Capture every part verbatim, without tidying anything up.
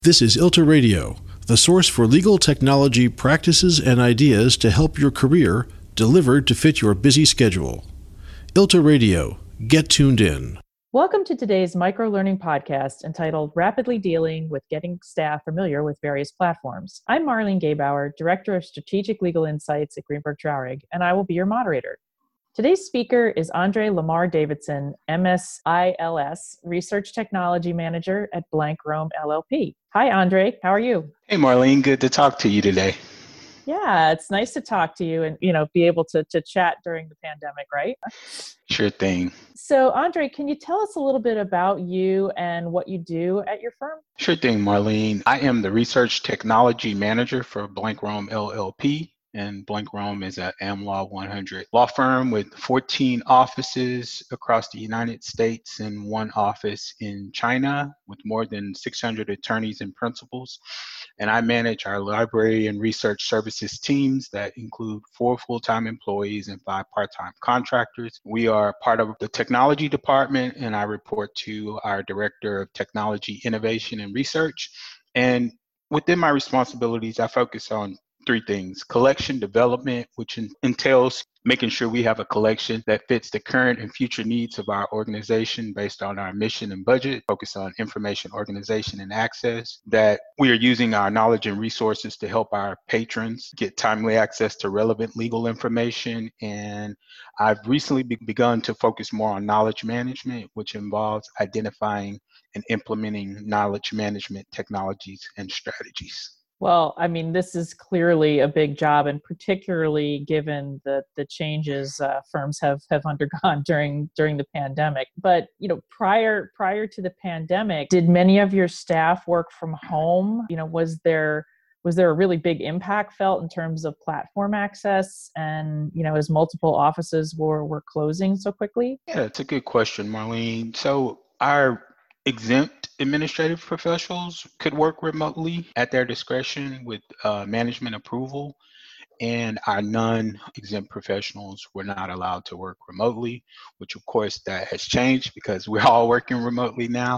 This is ILTA Radio, the source for legal technology practices and ideas to help your career, delivered to fit your busy schedule. ILTA Radio, get tuned in. Welcome to today's micro-learning podcast entitled Rapidly Dealing with Getting Staff Familiar with Various Platforms. I'm Marlene Gabauer, Director of Strategic Legal Insights at Greenberg Traurig, and I will be your moderator. Today's speaker is Andre Lamar Davidson, M S I L S, Research Technology Manager at Blank Rome L L P. Hi, Andre. How are you? Hey, Marlene. Good to talk to you today. Yeah, it's nice to talk to you and, you know, be able to, to chat during the pandemic, right? Sure thing. So, Andre, can you tell us a little bit about you and what you do at your firm? Sure thing, Marlene. I am the Research Technology Manager for Blank Rome L L P. And Blank Rome is an Am Law one hundred law firm with fourteen offices across the United States and one office in China with more than six hundred attorneys and principals. And I manage our library and research services teams that include four full-time employees and five part-time contractors. We are part of the technology department, and I report to our Director of Technology Innovation and Research. And within my responsibilities, I focus on three things: collection development, which in, entails making sure we have a collection that fits the current and future needs of our organization based on our mission and budget, focus on information organization and access, that we are using our knowledge and resources to help our patrons get timely access to relevant legal information. And I've recently be- begun to focus more on knowledge management, which involves identifying and implementing knowledge management technologies and strategies. Well, I mean, this is clearly a big job, and particularly given the the changes uh, firms have have undergone during during the pandemic. But you know, prior prior to the pandemic, did many of your staff work from home? You know, was there was there a really big impact felt in terms of platform access, and you know, as multiple offices were were closing so quickly? Yeah, it's a good question, Marlene. So our exempt administrative professionals could work remotely at their discretion with uh, management approval, and our non-exempt professionals were not allowed to work remotely, which of course that has changed because we're all working remotely now.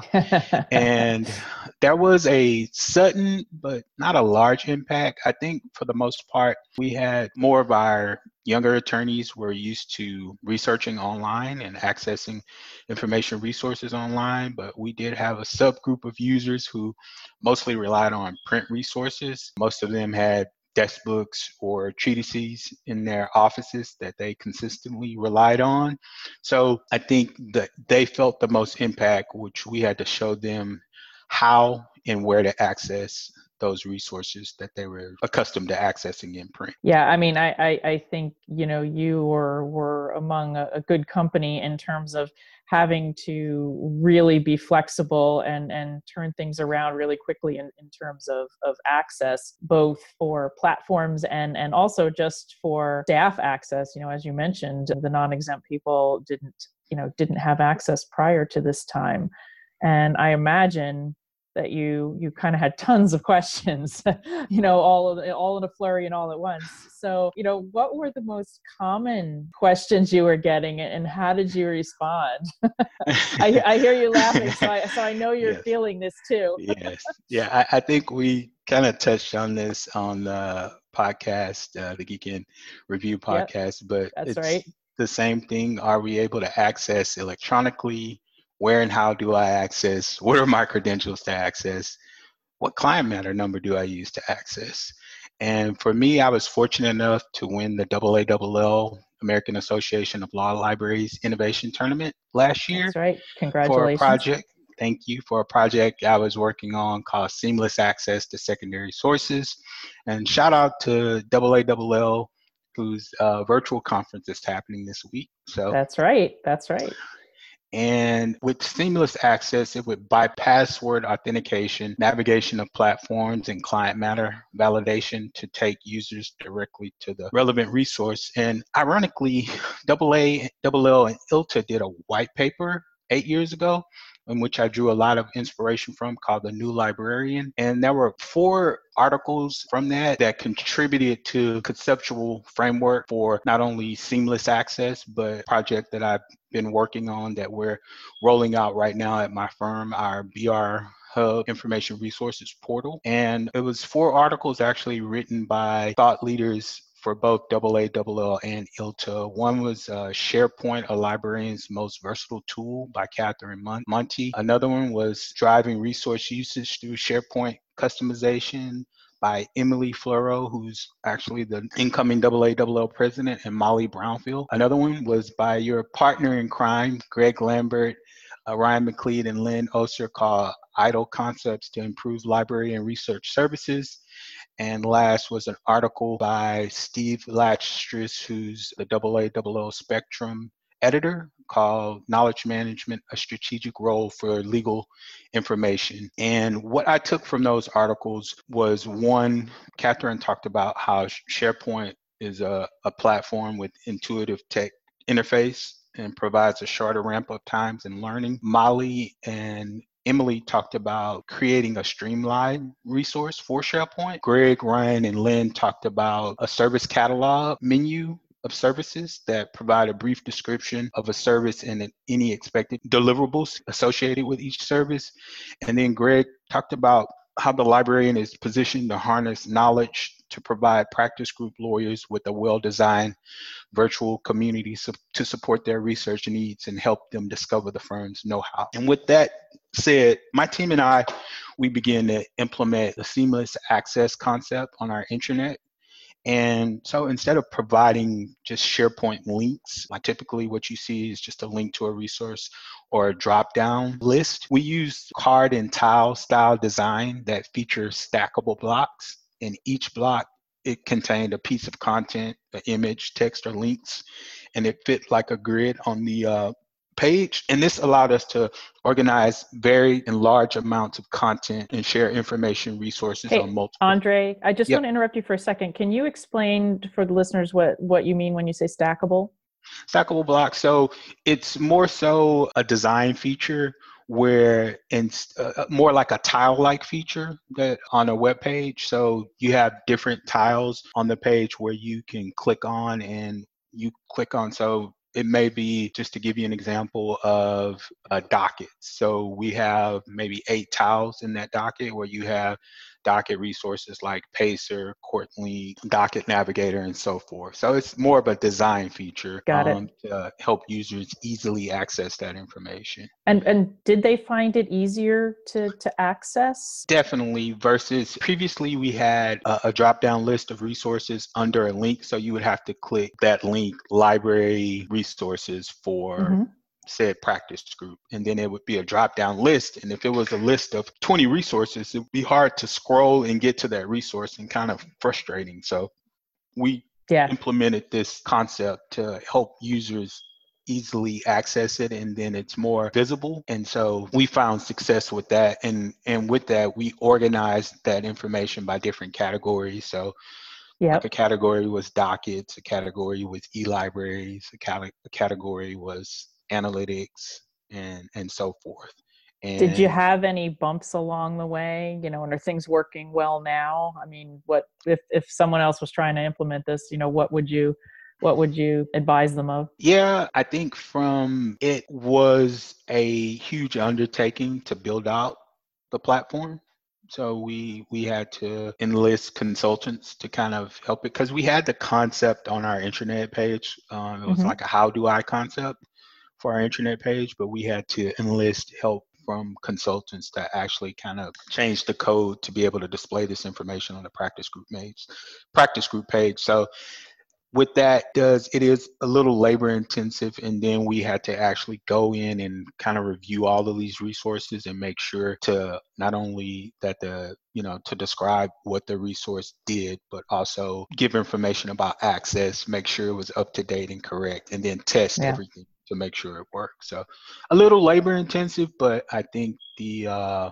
And there was a sudden but not a large impact. I think for the most part, we had more of our younger attorneys were used to researching online and accessing information resources online, but we did have a subgroup of users who mostly relied on print resources. Most of them had desk books or treatises in their offices that they consistently relied on. So I think that they felt the most impact, which we had to show them how and where to access those resources that they were accustomed to accessing in print. Yeah, I mean, I, I, I think, you know, you were, were among a, a good company in terms of having to really be flexible and, and turn things around really quickly in, in terms of, of access, both for platforms and, and also just for staff access. You know, as you mentioned, the non-exempt people didn't, you know, didn't have access prior to this time. And I imagine that you you kind of had tons of questions, you know, all of all in a flurry and all at once. So, you know, what were the most common questions you were getting, and how did you respond? I, I hear you laughing, so I so I know you're Yes. feeling this too. Yes. Yeah, I, I think we kind of touched on this on the podcast, uh, the Geek In Review podcast, yep, but that's it's right. The same thing. Are we able to access electronically? Where and how do I access? What are my credentials to access? What client matter number do I use to access? And for me, I was fortunate enough to win the A A L L, American Association of Law Libraries Innovation Tournament last year. That's right. Congratulations. For a project. Thank you. For a project I was working on called Seamless Access to Secondary Sources. And shout out to A A L L, whose uh, virtual conference is happening this week. So that's right. That's right. And with seamless access, it would bypass word authentication, navigation of platforms, and client matter validation to take users directly to the relevant resource. And ironically, A A L L and ILTA did a white paper eight years ago in which I drew a lot of inspiration from, called The New Librarian. And there were four articles from that that contributed to conceptual framework for not only seamless access, but a project that I've been working on that we're rolling out right now at my firm, our B R Hub Information Resources Portal. And it was four articles actually written by thought leaders for both double A, double L, and I L T A. One was uh, SharePoint, a librarian's most versatile tool by Catherine Monty. Another one was Driving Resource Usage Through SharePoint Customization by Emily Floro, who's actually the incoming double A, double L president, and Molly Brownfield. Another one was by your partner in crime, Greg Lambert, uh, Ryan McLeod, and Lynn Oster, called Idle Concepts to Improve Library and Research Services. And last was an article by Steve Latchstris, who's the double A, double L Spectrum editor, called Knowledge Management, a Strategic Role for Legal Information. And what I took from those articles was, one, Catherine talked about how SharePoint is a, a platform with intuitive tech interface and provides a shorter ramp-up times in learning. Molly and Emily talked about creating a streamlined resource for SharePoint. Greg, Ryan, and Lynn talked about a service catalog menu of services that provide a brief description of a service and any expected deliverables associated with each service. And then Greg talked about how the librarian is positioned to harness knowledge to provide practice group lawyers with a well-designed virtual community su- to support their research needs and help them discover the firm's know-how. And with that said, my team and I, we began to implement the seamless access concept on our intranet. And so instead of providing just SharePoint links, like typically what you see is just a link to a resource or a drop-down list, we use card and tile style design that features stackable blocks. In each block, it contained a piece of content, an image, text, or links, and it fit like a grid on the uh, page. And this allowed us to organize varied and large amounts of content and share information resources hey, on multiple. Andre, I just Yep. want to interrupt you for a second. Can you explain for the listeners what, what you mean when you say stackable? Stackable blocks. So it's more so a design feature where it's uh, more like a tile-like feature that on a web page. So you have different tiles on the page where you can click on and you click on. So it may be, just to give you an example of a docket. So we have maybe eight tiles in that docket where you have docket resources like Pacer, Courtly, Docket Navigator, and so forth. So it's more of a design feature Got um, it. to help users easily access that information. And and did they find it easier to, to access? Definitely, versus previously we had a, a drop-down list of resources under a link. So you would have to click that link, library resources for Mm-hmm. said practice group, and then it would be a drop-down list. And if it was a list of twenty resources, it would be hard to scroll and get to that resource and kind of frustrating. So we Yeah. implemented this concept to help users easily access it, and then it's more visible. And so we found success with that. And and with that, we organized that information by different categories. So Yep. like a category was dockets, a category was e-libraries, a, cat- a category was analytics, and and so forth. And Did you have any bumps along the way? You know, and are things working well now? I mean, what if, if someone else was trying to implement this, you know, what would you what would you advise them of? Yeah, I think from it was a huge undertaking to build out the platform. So we we had to enlist consultants to kind of help it, because we had the concept on our intranet page. Um, it was Mm-hmm. like a how do I concept for our intranet page, but we had to enlist help from consultants to actually kind of change the code to be able to display this information on the practice group page. Practice group page. So with that, does it is a little labor intensive, and then we had to actually go in and kind of review all of these resources and make sure to not only that the you know to describe what the resource did, but also give information about access, make sure it was up to date and correct, and then test Yeah. everything to make sure it worked. So a little labor intensive, but I think the uh,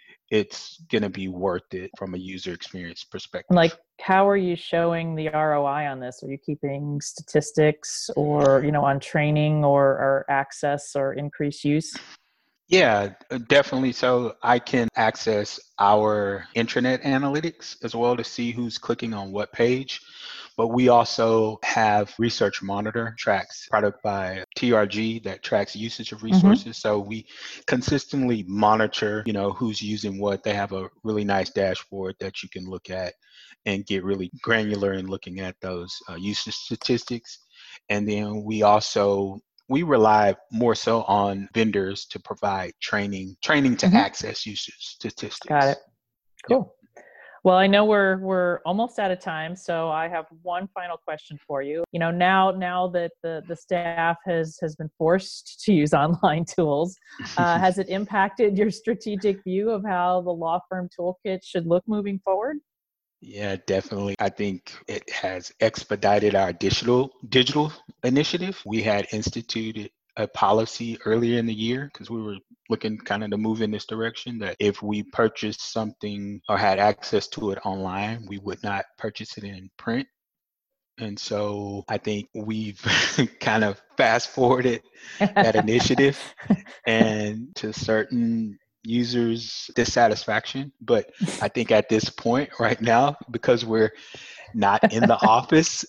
it's gonna be worth it from a user experience perspective. Like, how are you showing the R O I on this? Are you keeping statistics, or, you know, on training or, or access or increased use? Yeah, definitely. So I can access our intranet analytics as well to see who's clicking on what page. But we also have Research Monitor, tracks product by T R G that tracks usage of resources. Mm-hmm. So we consistently monitor, you know, who's using what. They have a really nice dashboard that you can look at and get really granular in looking at those uh, usage statistics. And then we also we rely more so on vendors to provide training, training to mm-hmm. access usage statistics. Got it. Cool. Yep. Well, I know we're we're almost out of time, so I have one final question for you. You know, now now that the, the staff has has been forced to use online tools, uh, has it impacted your strategic view of how the law firm toolkit should look moving forward? Yeah, definitely. I think it has expedited our digital digital initiative. We had instituted a policy earlier in the year because we were looking kind of to move in this direction that if we purchased something or had access to it online, we would not purchase it in print. And so I think we've kind of fast forwarded that initiative and to certain users' dissatisfaction. But I think at this point right now, because we're not in the office,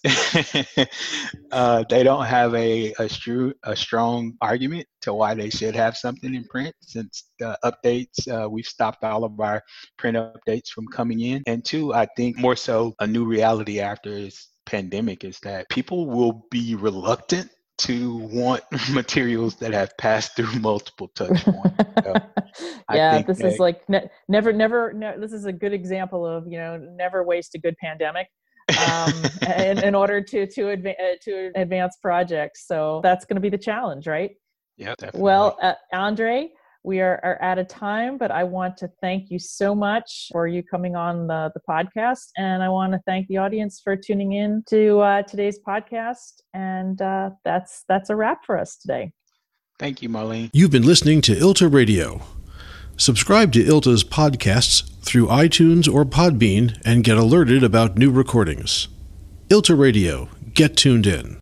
uh, they don't have a a, stru- a strong argument to why they should have something in print. Since the updates, uh, we've stopped all of our print updates from coming in. And two, I think more so a new reality after this pandemic is that people will be reluctant to want materials that have passed through multiple touch points. So yeah, this that, is like ne- never, never, ne- this is a good example of, you know, never waste a good pandemic um, in, in order to, to, adva- uh, to advance projects. So that's going to be the challenge, right? Yeah, definitely. Well, uh, Andre, we are, are out of time, but I want to thank you so much for you coming on the, the podcast. And I want to thank the audience for tuning in to uh, today's podcast. And uh, that's that's a wrap for us today. Thank you, Marlene. You've been listening to I L T A Radio. Subscribe to I L T A's podcasts through iTunes or Podbean and get alerted about new recordings. I L T A Radio. Get tuned in.